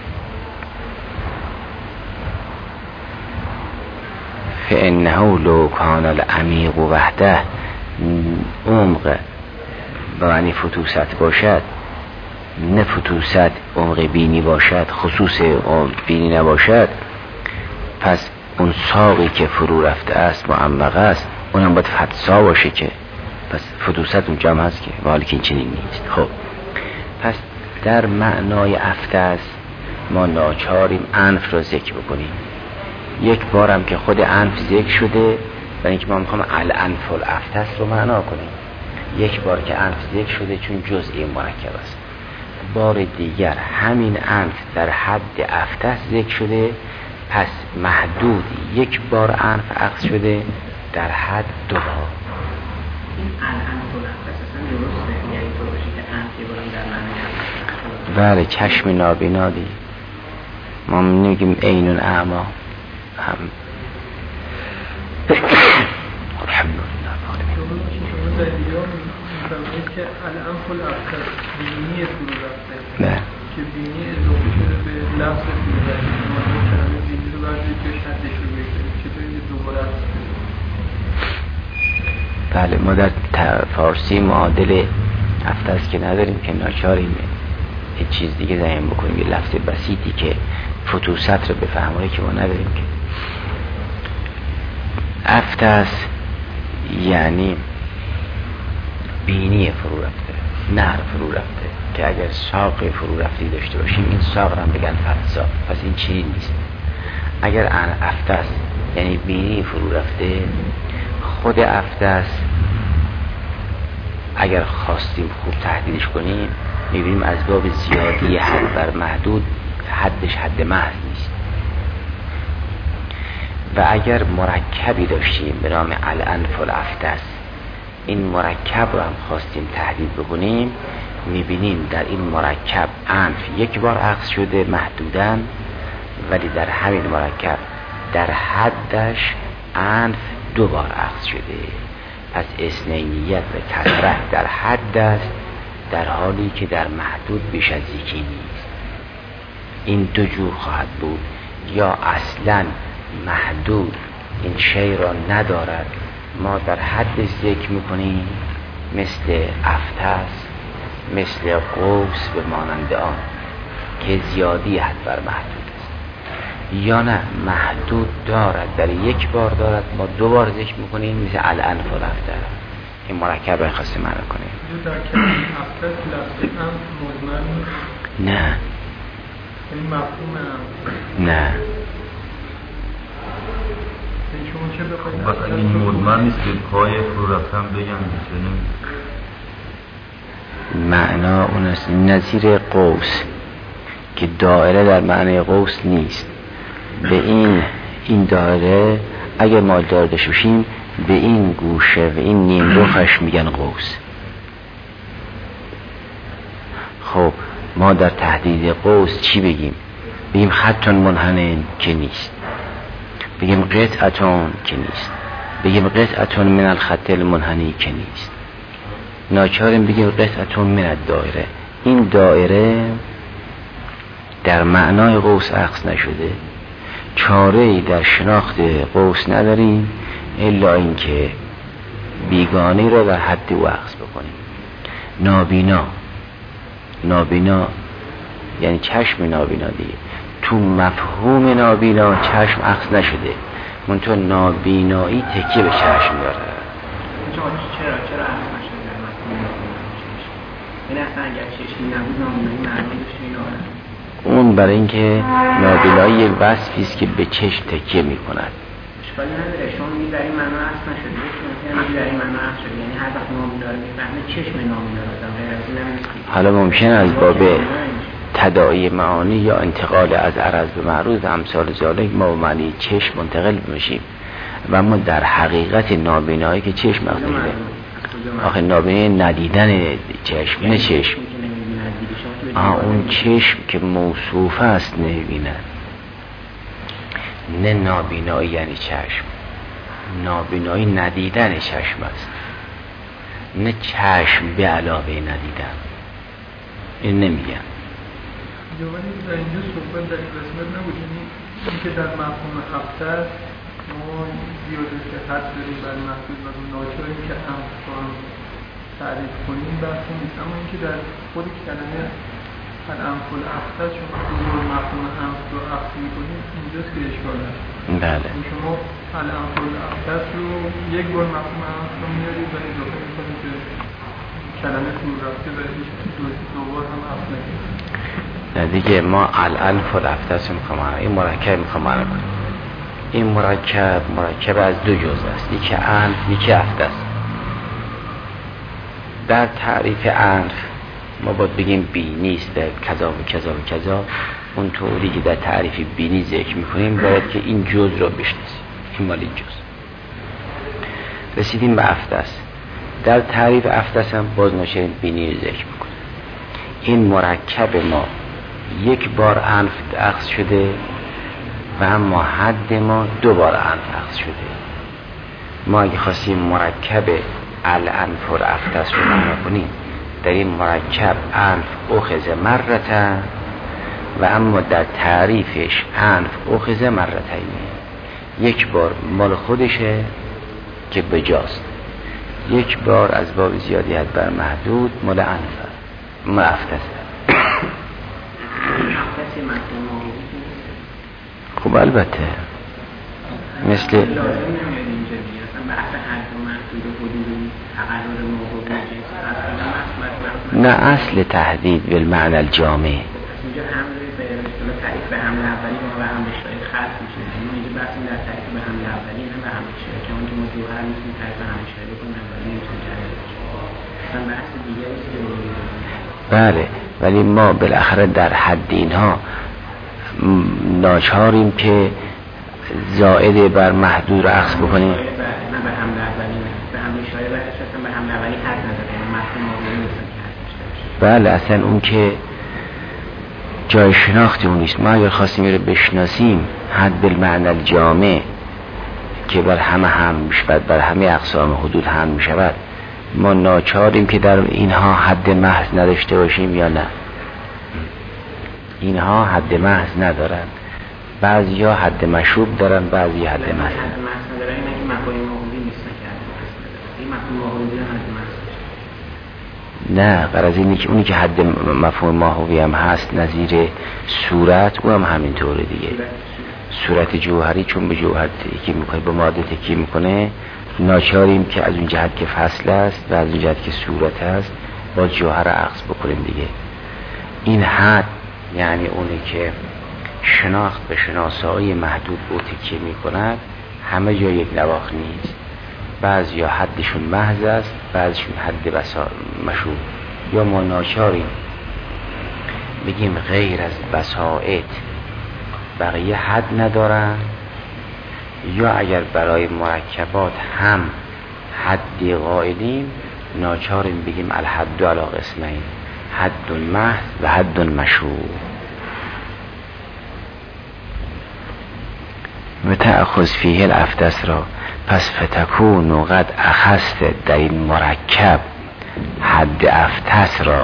فانه لو کان العمیق وحده، عمق به معنی فتوست باشد، نه فتوست عمق بینی باشد، خصوص عمق بینی نباشد، پس اون ساقی که فرو رفته است معمقه است، اونم باید فتسا باشه، که پس فتوست اونجا هم هست، که حالی که این چنین نیست. خب پس در معنای افتس ما ناچاریم انف را ذکر بکنیم. یک بارم که خود انف ذکر شده، برای اینکه ما میخوام الانف الافتس رو معنا کنیم. یک بار که انف ذکر شده چون جزئی مرکب است. بار دیگر همین انف در حد افتس ذکر شده، پس محدود یک بار انف عکس شده در حد دو بار. این الانف الافتس اصلا درسته؟ یعنی تو باشی که انف یه بارم در معنی بله، چشم نابینا دی، ما میگیم عین اعما هم. الحمدلله. شما در ایران میفرمایید که الانف الافتس بینی فرو رفته، نه که بینی اضافه شده به لفظ فرو رفته، ما کلمه بینی رو بردارید جاش حدش رو بگذارید، چطوری دوباره بله، ما در فارسی معادل افتس که نداریم، که ناچاریم یه چیز دیگه ذهن بکنیم، یه لفظ بسیطی که فتوست رو بفهمه که ما نداریم. که افتس یعنی بینی فرو رفته، نهر فرو رفته، که اگر ساق فرو رفتی داشته باشیم این ساق رو هم بگن فتسا، پس این چیزی نیست. اگر افتس یعنی بینی فرو رفته، خود افتس اگر خواستیم خوب تحدیدش کنیم میبینیم از باب زیادی حد بر محدود، حدش حد محض نیست. و اگر مرکبی داشتیم به نام الانف الافتس، این مرکب رو هم خواستیم تحدید بکنیم، میبینیم در این مرکب انف یک بار عکس شده محدوداً، ولی در همین مرکب در حدش انف دو بار عکس شده. پس اثنینیت و کثرت در حد است، در حالی که در محدود بیش از یکی نیست. این دو جور خواهد بود، یا اصلا محدود این شی را ندارد، ما در حد ذکر میکنیم مثل افتس، مثل قوس به مانند آن که زیادی حد بر محدود است، یا نه محدود دارد، در یک بار دارد، ما دو بار ذکر میکنیم مثل الانف رفته. این مرکب را خواستیم معنا کنیم. در کلمه افتس لفظ هم مضمر نیست؟ نه این مفهوم هم نه. شما چه بخواید بس اگه این مضمر نیست که پای فرو رفتن بگم میشه، معنا اون است نظیر قوس، که دائره در معنی قوس نیست، به این دایره اگر ما دایره داشته باشیم به این گوشه و این نیم رخش میگن قوس. خب ما در تحدید قوس چی بگیم؟ بگیم خط منحنی که نیست، بگیم قطعتون که نیست، بگیم قطعتون من الخط المنحنی که نیست، ناچاریم بگیم قطعتون من الدایره. این دایره در معنای قوس عکس نشده، چاره‌ای در شناخت قوس نداریم الا اینکه بیگانه را در حد او عکس بکنیم. نابینا یعنی چشم نابینا دیگه، تو مفهوم نابینا چشم عکس نشده، منتها نابینایی تکیه به چشم داره. چرا عکس نشده در مفهوم چشم؟ یعنی اصلا اگر چشمی نبود نابینایی معنی داشته اینو اون برای اینکه نابینایی یک وصفی است که به چشم تکیه می‌کند. اشکالی نداره، شما میگید در این معنا عکس نشده، یعنی در این معنا عکس شده، یعنی هر وقت نابینا رو می‌فهمه چشم نابینا رو داره. حالا ممکنه از باب تداعی معانی یا انتقال از عرض به معروض امثال ذالک ما به معنی چشم منتقل بشیم و اما در حقیقت نابینایی که چشم مقصد میده. آخه نابینایی ندیدن چشم، نه چشم، اون چشم که موصوف است نمیبینن، نه نابینایی یعنی چشم. نابینایی ندیدن چشم است، نه چشم به علاوه ندیدن. این نمیگن. ولی در اینجا صحبت در این قسمت نبود، یعنی اینکه در مفهوم هفته ما زیاده که حد داریم بر محدود و ناچاریم که هم تعریف کنیم بحثی نیست، اما اینکه در خود کلمه الانفل هفته شما دو مفهوم همس رو عکس میکنیم اینجاست که اشکال هست. بله شما الانفل هفته رو یک بار مفهوم همس رو میارید و اضافه میکنید که کلمه تو رفته و دو بار هم عکس نکنید. دیگه ما الان فلفتس میخوام این مرکب میخوام کنیم. این مرکب از دو جزء است، یکی انف یکی افتس. در تعریف انف ما باید بگیم بینی است کذا و کذا و کذا. اون طوری که در تعریف بینی ذکر میکنیم باید که این جزء رو بشناسیم، این مال این جزء. رسیدیم به افتس. در تعریف افتس هم باز ناشرین بینی رو ذکر میکنیم. این مرکب ما یک بار انف عکس شده و اما حد ما دو بار انف عکس شده. ما اگه خواستیم مرکب الانف و افتس رو معنا کنیم، در این مرکب انف اخذ مرتا و اما در تعریفش انف اخذ مرتین، یک بار مال خودشه که بجاست، یک بار از باب زیادیت بر محدود مال انف مال افتسه. خب البته مثل نه اصل تحدید بالمعنى الجامع. اینجا هم به تعریف به حمل اولی و حمل اشتراک خاص میشه. اینجا بحث در تعریف به حمل اولی هم به حمل اشتراک که اون که موضوع میتونیم تعریف به حمل اشتراک بکنیم اولی میتونیم تعریف اصلا بحث دیگری است. بله ولی ما بالاخره در حد اینها ناچاریم که زائد بر محدود رو عکس بکنیم. نه به حمل اولی، به حمل اشتراک اصلا به حمل اولی حد نداره، یعنی مفهوم اولی نیست که بله اصلا اون که جای شناخت اون نیست. ما اگر خواستیم رو بشناسیم حد بالمعنى الجامع که بر همه هم میشود، بر همه اقسام حدود هم میشود، ما ناچاریم که در اینها حد محض نداشته باشیم یا نه. اینها حد محض ندارن، بعضی ها حد مشروب دارن، بعضی حد محض ندارن. این مفهوم موضوعی نیست که این مفهوم موضوعی حد محض نه، غرض اینه که اونی که حد مفهوم ماهوی هم هست نظیر صورت، او هم همینطوره دیگه. صورت جوهری چون به جوهر تکی میکنه، به ماده تکی میکنه، ناچاریم که از اون جهت که فصل است و از اون جهت که صورت است با جوهر عکس بکنیم دیگه. این حد یعنی اونی که شناخت به شناسایی محدود او تکیه میکند، همه جا یک نواخ نیست. بعضی یا حدشون محض است، بعضیشون حد مشروب. یا ما ناچاریم بگیم غیر از بساط بقیه حد ندارن، یا اگر برای مرکبات هم حدی قائلیم ناچاریم بگیم الحد علی قسمین، حد محض و حد مشروع. و تأخذ فیه الافتس را، پس فتکون قد اخذت در این مرکب حد افتس را.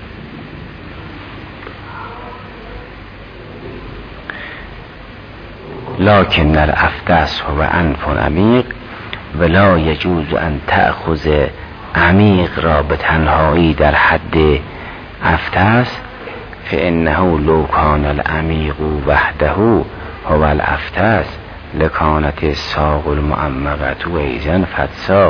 لکن الافتس هو انف عمیق ولا یجوز ان تأخذ عمیق را به تنهایی در حد افتس، فانه لو کان العمیق وحده هو الافتس لکانت الساق المعمقة و ایزن فتسا،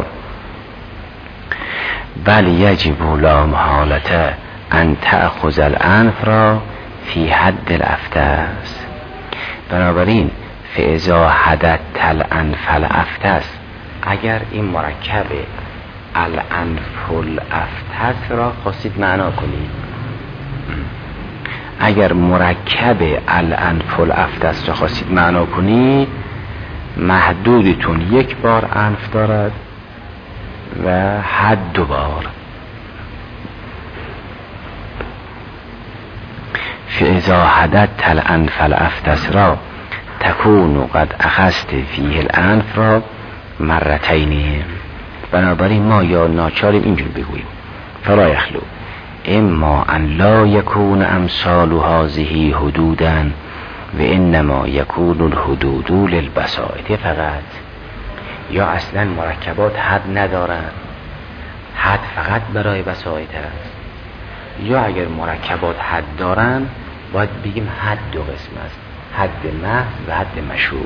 بل یجب لا محالة ان تأخذ الانف را فی حد الافتس. بنابراین فاذا حددت الانف الافتس، اگر این مرکب الانف الافتس را خواستید معنا کنید، اگر مرکب الانف الافتس را خواستید معنا کنید، محدودتون یک بار انف دارد و حد 2 بار. فاذا حددت الانف الافتس را تکون قد اخذت فیه الانف را مرتین. بنابراین ما یا ناچاریم اینجور بگوییم فلا یخلو اما ان لا یکون امثال هذه حدودا و انما یکون الحدود للبساطه فقط، یا اصلا مرکبات حد ندارند، حد فقط برای بساطه است، یا اگر مرکبات حد دارند باید بگیم حد 2 قسم است، حد محض و حد مشروع.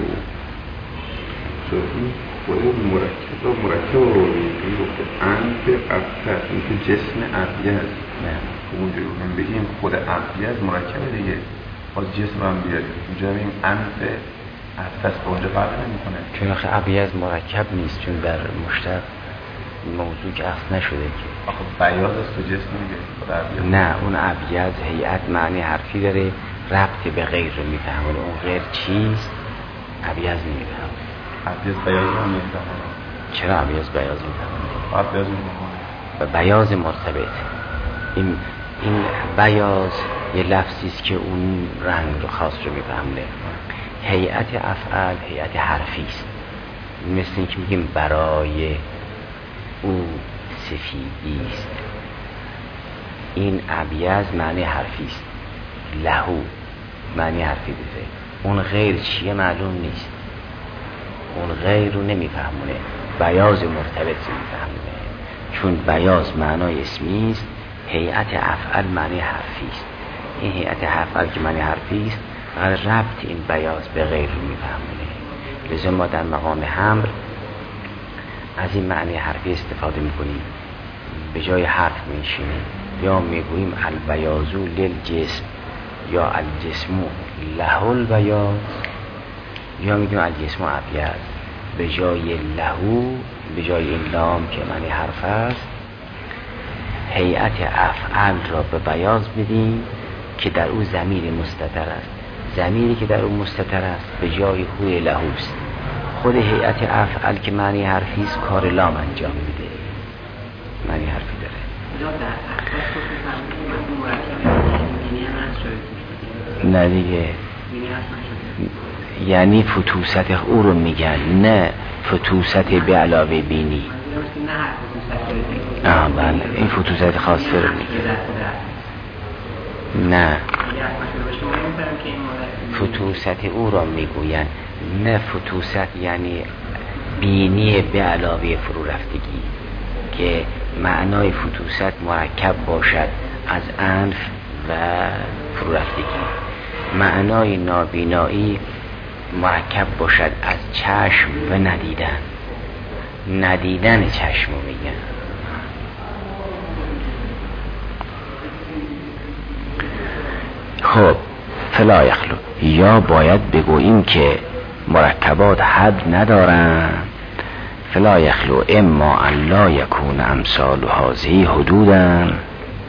مرکب رو انف افتس، این که جسم ابیض اونجا رو بگیم خود ابیض مرکب دیگه، باز جسم هم بیاد اونجا بگیم انف افتس با اونجا فرق نمی‌کنه، چون آخه ابیض مرکب نیست، چون در مشتق موضوع که اخذ نشده که آخه بیاض است تو جسم میگه. نه، اون ابیض هیئت معنی حرفی داره، ربط به غیر رو میفهمونه، اون غیر چیست ابیض نمیفهمونه. ابیض بیاض رو نمیفهمونه. چرا ابیض بیاض میفهمونه؟ ابیض میفهمونه و بیاض مرتبط. این بیاض یه لفظی است که اون رنگ رو خاص رو میفهمونه. هیئت افعال هیئت حرفی است، مثل اینکه میگیم برای او سفیدی است، این ابیض معنی حرفی است، لهو معنی حرفی دیده، اون غیر چیه معلوم نیست، اون غیر رو نمیفهمونه، بیاض مرتبط میفهمونه، چون بیاض معنای اسمی است، هیئت افعال معنی حرفی است. این هیئت افعال که معنی حرفی است فقط ربط این بیاض به غیر رو میفهمونه، لذا ما در مقام حمل از این معنی حرفی استفاده میکنیم، به جای حرف میشینیم، یا میگوییم البیاضو للجسم یا الجسمو له البیاض، یا میگیم الجسمو ابیض، به جای لهو به جای این لام که معنی حرف است هیئت افعال را به بیاض بدیم که در او ضمیر مستتر است، ضمیری که در او مستتر است به جای هوی لهوست، خود هیئت افعال که معنی حرفی است کار لام انجام میده، معنی حرفی داره. نه دیگه، یعنی فتوست او رو میگن، نه فتوست به علاوه بینی. بله این فتوست خاصه رو میگن. نه فتوست او را میگوین، نه فتوست یعنی بینی به علاوه فرو رفتگی، که معنای فتوست مرکب باشد از انف و فرو رفتگی، معنای نابینایی مرکب باشد از چشم و ندیدن چشم رو میگن. خب فلا یخلو، یا باید بگوییم که مرکبات حد ندارن، فلا یخلو اما ان لا یکون امثال هذه حدودا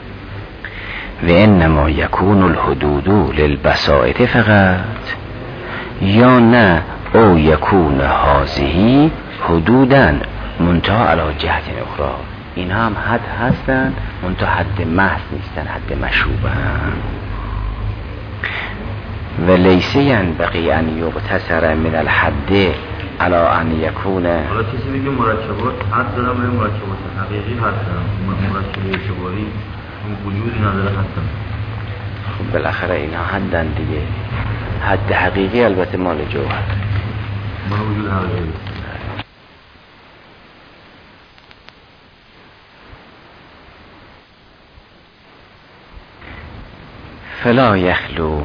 و انما یکون الحدود للبساطه فقط، یا نه او یکون هازهی حدودن منتها علی جهت اخرى. اینها هم حد هستن منتها حد محض نیستن، حد مشروبه هم. و لیسه ینبغی ان یقتصر من الحد علی ان یکون. حالا کسی میگه مرکبات حد دارم و مرکبات حقیقی حد دارم، مرکب اعتباری وجودی نداره حد. خب بالاخره اینها حدن دیگه. حد حقیقی البته مال جوهر، مال وجود حقیقی. فلا یخلو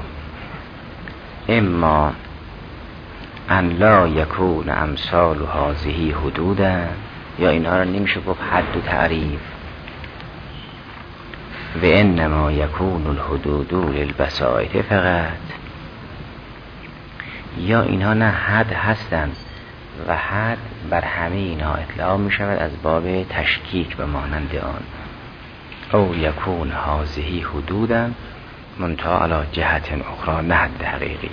اما ان لا یکون امثال هذه حدودا، یا اینها رو نمیشه گفت حد و تعریف. و انما یکون الحدود للبسائط فقط، یا اینها نه حد هستند و حد بر همه اینها اطلاق می شود از باب تشکیک به مانند آن. او یکون هذه حدودا منتها علی جهت اخرى، نه حد حقیقی.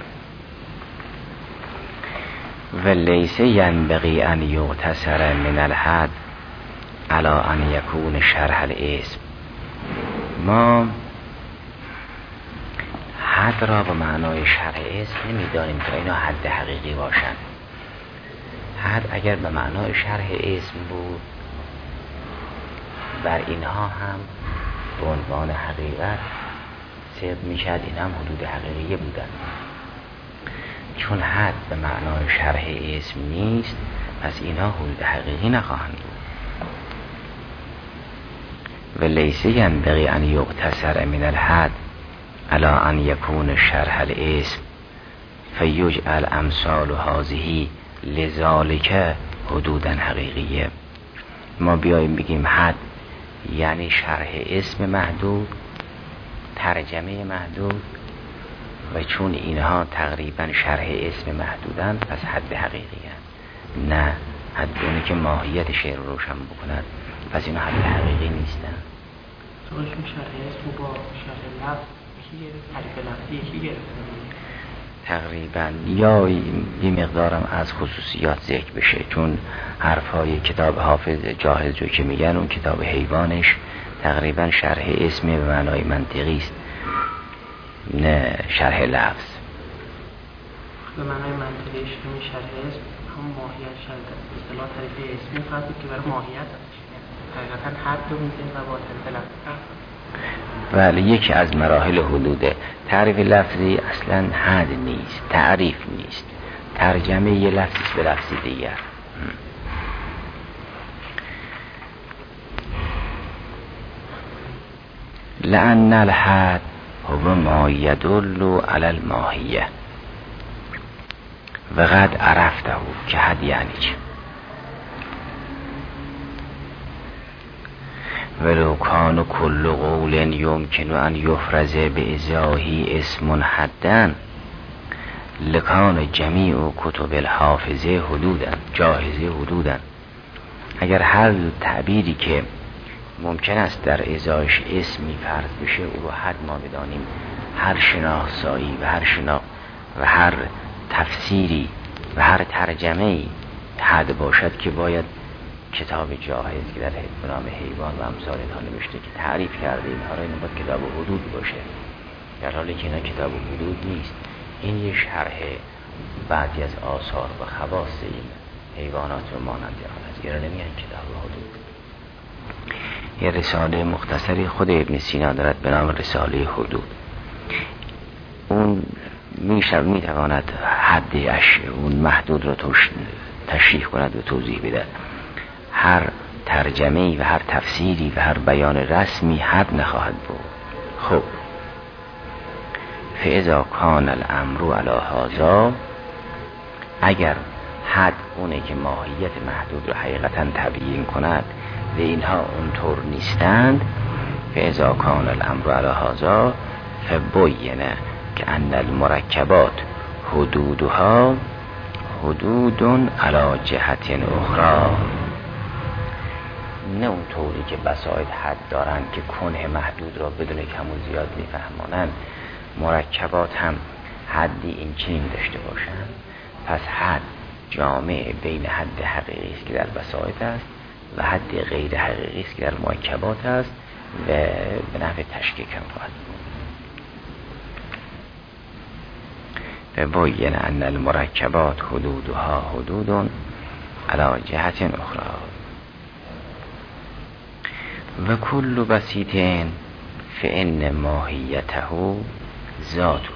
و لیس ینبغی ان یقتصر من الحد علی ان یکون شرح الاسم. ما حد را به معنای شرح اسم نمیدانیم که اینا حد حقیقی باشند. حد اگر به معنای شرح اسم بود بر اینها هم به عنوان حقیقت صدق میشد، این هم حدود حقیقی بودن. چون حد به معنای شرح اسم نیست پس اینها حدود حقیقی نخواهند بود. و لیس ینبغی ان یقتصر من الحد علی ان یکون شرح الاسم فیجعل امثال هذه لذالک حدودا حقیقیه. ما بیاییم بگیم حد یعنی شرح اسم محدود، ترجمه محدود، و چون اینها تقریبا شرح اسم محدودند پس حد حقیقی هست. نه، حد اونی که ماهیت شعر رو روشن بکند پس اینها حد حقیقی نیستن. چون شرح اسم با شرح لفظ کی گرفت؟ تعریف لفظی کی گرفت؟ تقریبا یا یه مقدارم از خصوصیات ذکر بشه، چون حرفای کتاب حافظ جاهزجو که میگن اون کتاب حیوانش تقریبا شرح اسم به معنای منطقی است نه شرح لفظ. به معنای منطقیش همین شرح اسم هم ماهیت شرط اصطلاح تعریف اسمی فرض که برای ماهیت هست، حقیقتا حد رو میزنیم و با تعریف لفظی. بله، یکی از مراحل حدوده. تعریف لفظی اصلا حد نیست، تعریف نیست، ترجمه یه لفظی به لفظی دیگر. لأن الحد هو ما يدل على الماهیه و قد عرفته که حد یعنی چه. ولو کان کل قول یمکن ان یفرز بازاحی اسم حدا لکان جمیع کتب الحافظه حدودا جاهزه حدودا. اگر هر تعبیری که ممکن است در ازایش اسمی فرض بشه او رو حد ما بدانیم، هر شناسایی و هر تفسیری و هر ترجمه‌ای حد باشد که باید کتاب جاهز که در نام حیوان و امثال اینها نوشته که تعریف کرده اینها را، این باید کتاب حدود باشه، در حالی که اینا کتاب حدود نیست. این یه شرح بعضی از آثار و خواص این حیوانات و مانند آن است. اینا نمیگن کتاب حدود. یه رساله مختصری خود ابن سینا دارد به نام رساله حدود. اون میتواند حدش اون محدود را تشریح کند و توضیح بده. هر ترجمه‌ای و هر تفسیری و هر بیان رسمی حد نخواهد بود. خب فاذا کان الامر علی هذا، اگر حد اونه که ماهیت محدود رو حقیقتا تبیین کند و اینها اونطور نیستند، فاذا کان الامر علی هذا فبین که ان المرکبات حدودها حدود علی جهت اخرى. نه اونطوری که بساط حد دارند که کنه محدود را بدون کم و زیاد میفهمانند، مرکبات هم حدی این چنین داشته باشند، پس حد جامع بین حد حقیقی است که در بساط است و حد غیر حقیقی است که در مرکبات است و به نحو تشکیک هم خواهد بود. فبین ان المرکبات حدودها حدود علی جهت اخرى و کل بسیط فان ماهیته ذاته.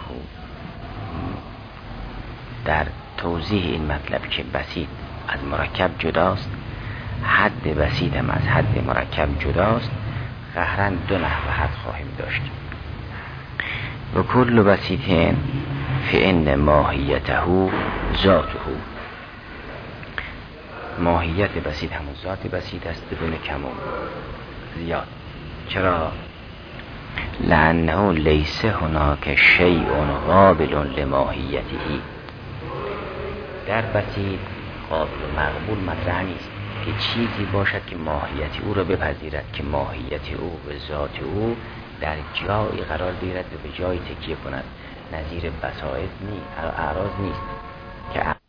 در توضیح این مطلب که بسیط از مرکب جداست، حد بسیط هم از حد مرکب جداست، قهرن دو نحو حد خواهیم داشت. و کل بسیط فان ماهیته ذاته. ماهیت بسیط همون ذات بسیط است بدون کم و زیاد. چرا؟ لانه لیس هناک شیء قابل لماهیته. در بسیط قابل و مقبول مطرح نیست که چیزی باشد که ماهیت او را بپذیرد، که ماهیت او و ذات او در جایی قرار بگیرد و به جایی تکیه کند. نظیر بساط نیست، اعراض نیست که